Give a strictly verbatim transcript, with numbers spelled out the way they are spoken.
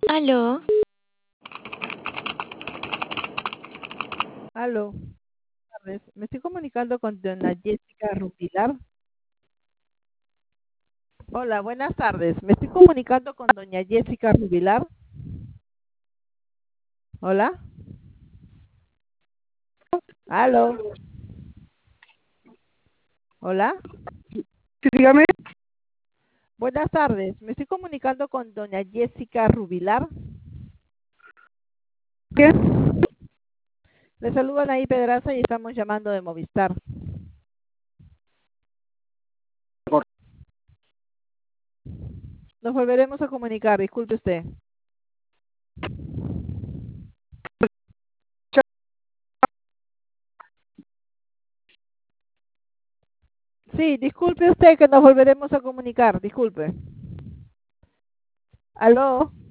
Aló, Aló, buenas tardes. Me estoy comunicando con doña Jessica Rupilar. Hola, buenas tardes. Me estoy comunicando con doña Jessica Rubilar. Hola, aló, hola. Sí, dígame, Buenas tardes. Me estoy comunicando con doña Jessica Rubilar. ¿quién? Le saludan ahí Pedraza y estamos llamando de Movistar. Nos volveremos a comunicar, disculpe usted. Sí, disculpe usted que nos volveremos a comunicar, disculpe. Aló.